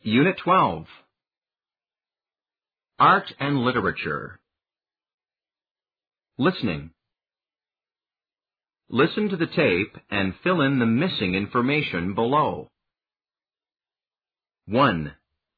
Unit 12. Art and Literature. Listening. Listen to the tape and fill in the missing information below. 1.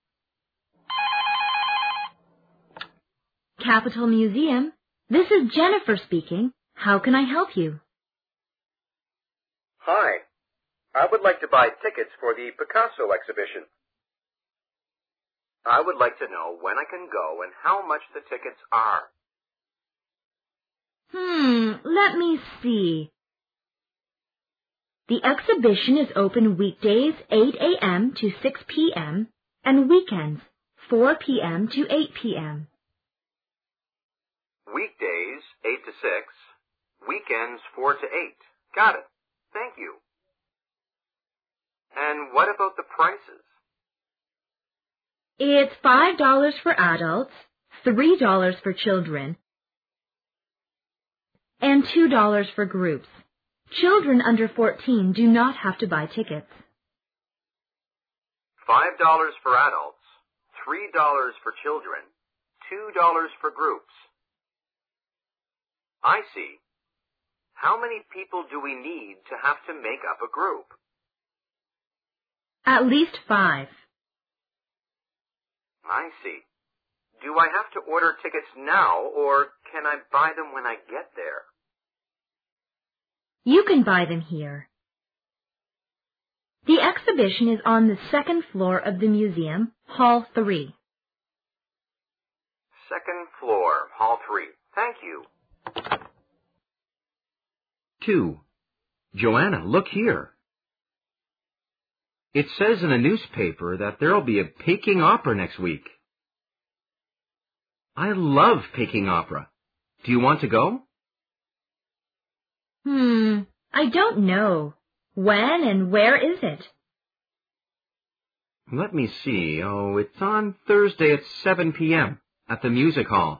Capitol Museum. This is Jennifer speaking. How can I help you? Hi. I would like to buy tickets for the Picasso exhibition. I would like to know when I can go and how much the tickets are. Let me see. The exhibition is open weekdays 8 a.m. to 6 p.m. and weekends 4 p.m. to 8 p.m. Weekdays 8 to 6, weekends 4 to 8. Got it. Thank you. And what about the prices? It's $5 for adults, $3 for children, and $2 for groups. Children under 14 do not have to buy tickets. $5 for adults, $3 for children, $2 for groups. I see. How many people do we need to have to make up a group? At least 5. I see. Do I have to order tickets now, or can I buy them when I get there? You can buy them here. The exhibition is on the second floor of the museum, Hall 3. Second floor, Hall 3. Thank you. 2. Joanna, look here. It says in the newspaper that there'll be a Peking opera next week. I love Peking opera. Do you want to go? I don't know. When and where is it? Let me see. Oh, it's on Thursday at 7 p.m. at the music hall.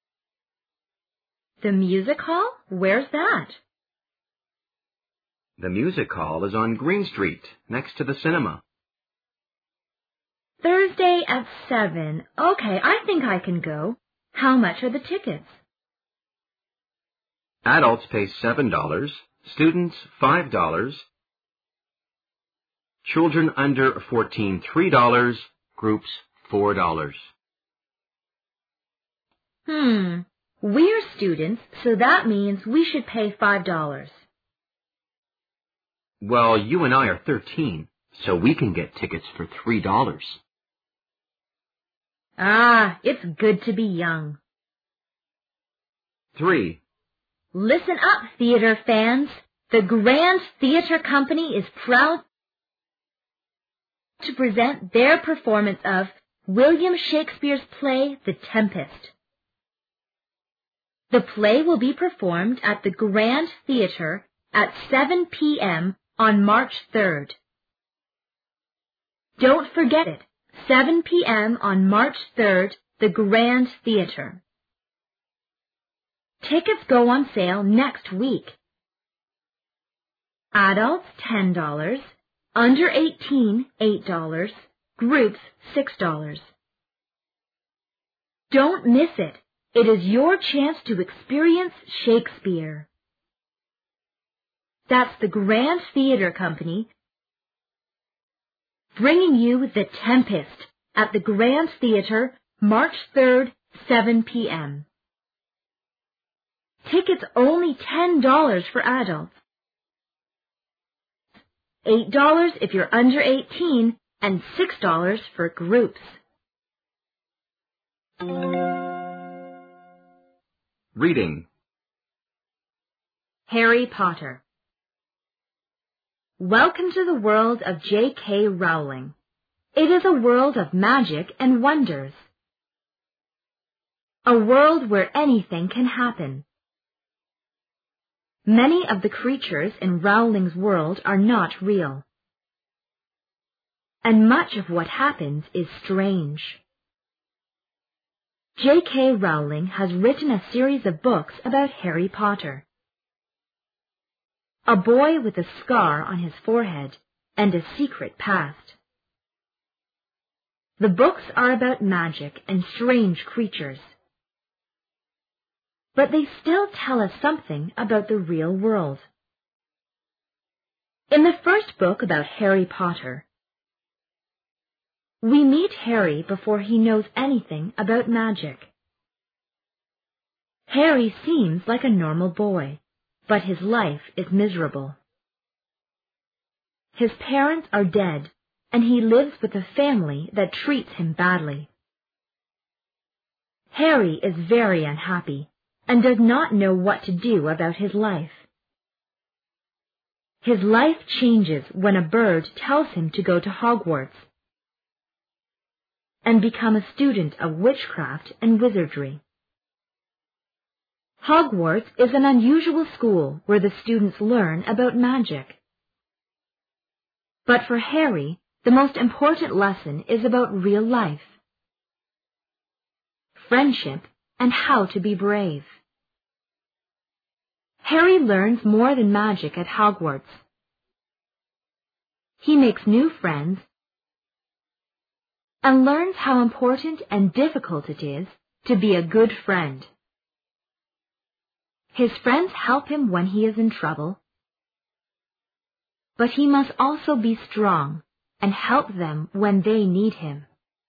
The music hall? Where's that? The music hall is on Green Street, next to the cinema. Thursday at 7. Okay, I think I can go. How much are the tickets? Adults pay $7, students $5, children under 14 $3, groups $4. We're students, so that means we should pay $5. Well, you and I are 13, so we can get tickets for $3. It's good to be young. 3. Listen up, theater fans. The Grand Theater Company is proud to present their performance of William Shakespeare's play, The Tempest. The play will be performed at the Grand Theater at 7 p.m. on March 3rd. Don't forget it, 7 p.m. on March 3rd, the Grand Theater. Tickets go on sale next week. Adults, $10, under 18, $8, groups, $6. Don't miss it. It is your chance to experience Shakespeare. That's the Grand Theater Company bringing you The Tempest at the Grand Theater, March 3rd, 7 p.m. Tickets only $10 for adults, $8 if you're under 18, and $6 for groups. Reading. Harry Potter. Welcome to the world of J.K. Rowling. It is a world of magic and wonders. A world where anything can happen. Many of the creatures in Rowling's world are not real. And much of what happens is strange. J.K. Rowling has written a series of books about Harry Potter. A boy with a scar on his forehead and a secret past. The books are about magic and strange creatures. But they still tell us something about the real world. In the first book about Harry Potter, we meet Harry before he knows anything about magic. Harry seems like a normal boy, but his life is miserable. His parents are dead, and he lives with a family that treats him badly. Harry is very unhappy and does not know what to do about his life. His life changes when a bird tells him to go to Hogwarts and become a student of witchcraft and wizardry. Hogwarts is an unusual school where the students learn about magic. But for Harry, the most important lesson is about real life, friendship, and how to be brave. Harry learns more than magic at Hogwarts. He makes new friends and learns how important and difficult it is to be a good friend. His friends help him when he is in trouble, but he must also be strong and help them when they need him.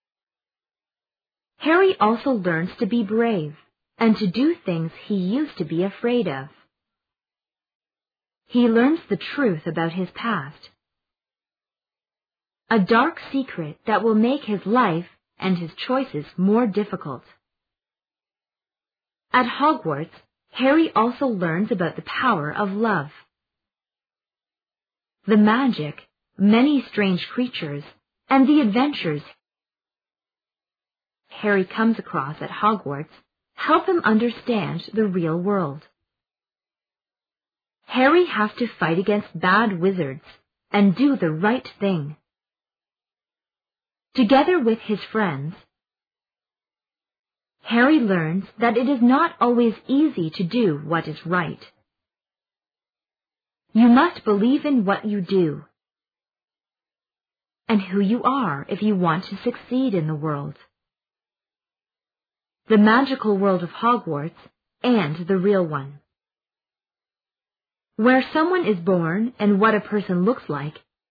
Harry also learns to be brave and to do things he used to be afraid of. He learns the truth about his past, a dark secret that will make his life and his choices more difficult. At Hogwarts, Harry also learns about the power of love. The magic, many strange creatures, and the adventures Harry comes across at Hogwarts help him understand the real world. Harry has to fight against bad wizards and do the right thing. Together with his friends, Harry learns that it is not always easy to do what is right. You must believe in what you do and who you are if you want to succeed in the world. The magical world of Hogwarts and the real one. Where someone is born and what a person looks like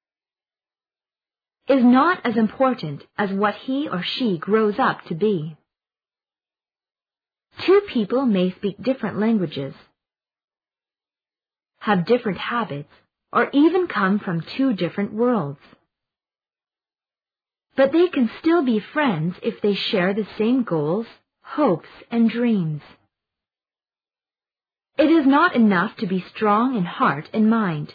is not as important as what he or she grows up to be. Two people may speak different languages, have different habits, or even come from two different worlds. But they can still be friends if they share the same goals, hopes, and dreams. It is not enough to be strong in heart and mind.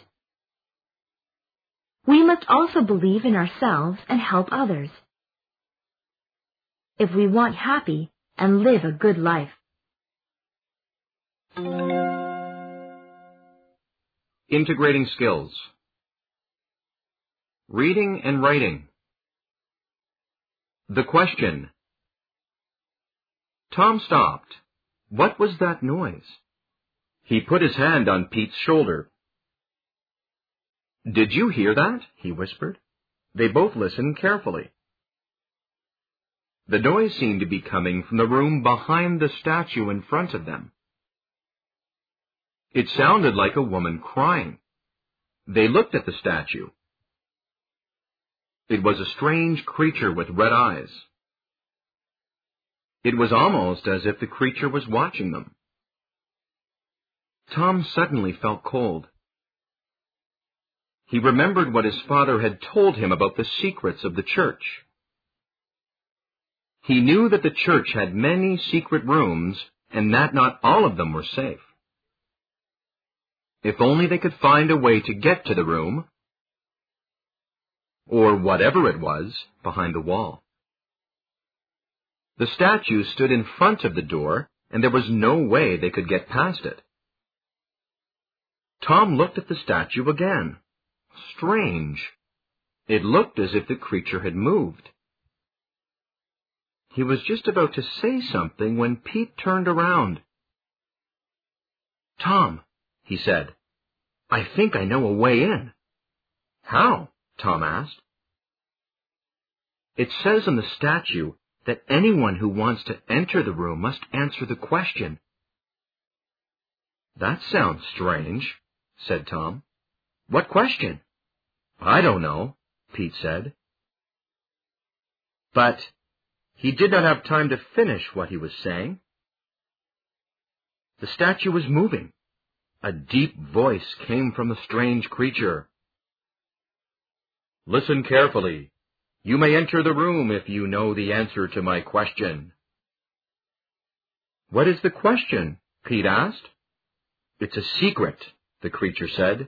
We must also believe in ourselves and help others if we want happy and live a good life. Integrating skills. Reading and writing. The question. Tom stopped. What was that noise? He put his hand on Pete's shoulder. Did you hear that? He whispered. They both listened carefully. The noise seemed to be coming from the room behind the statue in front of them. It sounded like a woman crying. They looked at the statue. It was a strange creature with red eyes. It was almost as if the creature was watching them. Tom suddenly felt cold. He remembered what his father had told him about the secrets of the church. He knew that the church had many secret rooms and that not all of them were safe. If only they could find a way to get to the room, or whatever it was, behind the wall. The statue stood in front of the door, and there was no way they could get past it. Tom looked at the statue again. Strange. It looked as if the creature had moved. He was just about to say something when Pete turned around. Tom, he said, I think I know a way in. How? Tom asked. It says in the statue that anyone who wants to enter the room must answer the question. That sounds strange, said Tom. What question? I don't know, Pete said. But he did not have time to finish what he was saying. The statue was moving. A deep voice came from the strange creature. Listen carefully. You may enter the room if you know the answer to my question. What is the question? Pete asked. It's a secret, the creature said.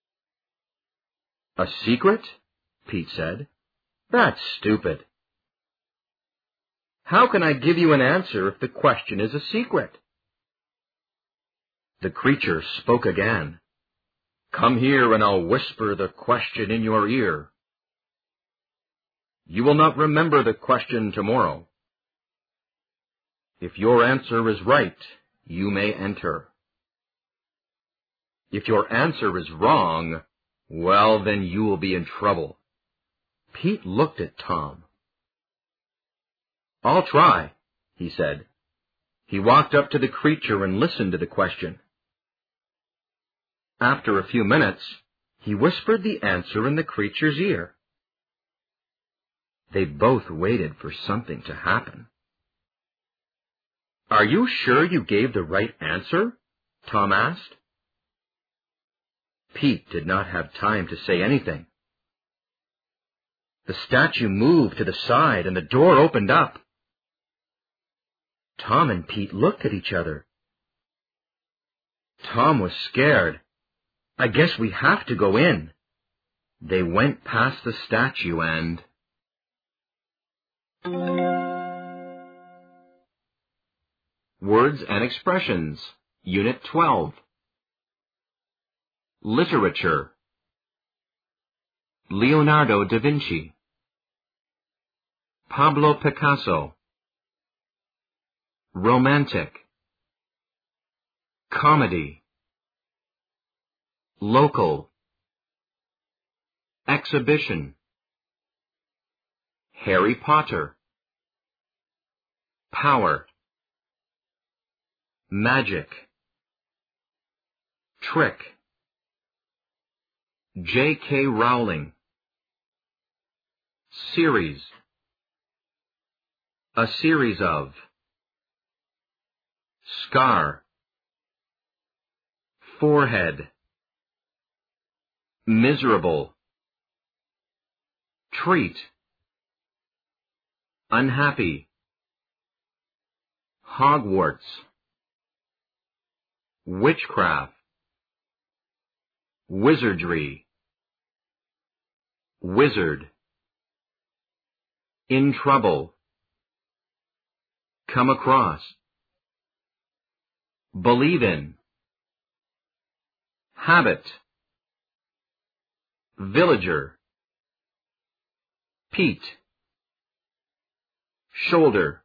A secret? Pete said. That's stupid. How can I give you an answer if the question is a secret? The creature spoke again. Come here and I'll whisper the question in your ear. You will not remember the question tomorrow. If your answer is right, you may enter. If your answer is wrong, well, then you will be in trouble. Pete looked at Tom. I'll try, he said. He walked up to the creature and listened to the question. After a few minutes, he whispered the answer in the creature's ear. They both waited for something to happen. Are you sure you gave the right answer? Tom asked. Pete did not have time to say anything. The statue moved to the side and the door opened up. Tom and Pete looked at each other. Tom was scared. I guess we have to go in. They went past the statue and... Words and Expressions, Unit 12. Literature. Leonardo da Vinci. Pablo Picasso. Romantic. Comedy. Local. Exhibition. Harry Potter. Power. Magic. Trick. J.K. Rowling. Series. A series of. Scar. Forehead. Miserable. Treat. Unhappy. Hogwarts. Witchcraft. Wizardry. Wizard. In trouble. Come across. Believe in. Habit. Villager. Pete. Shoulder.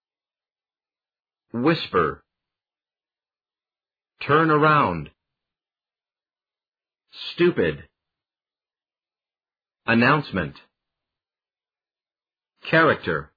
Whisper. Turn around. Stupid. Announcement. Character.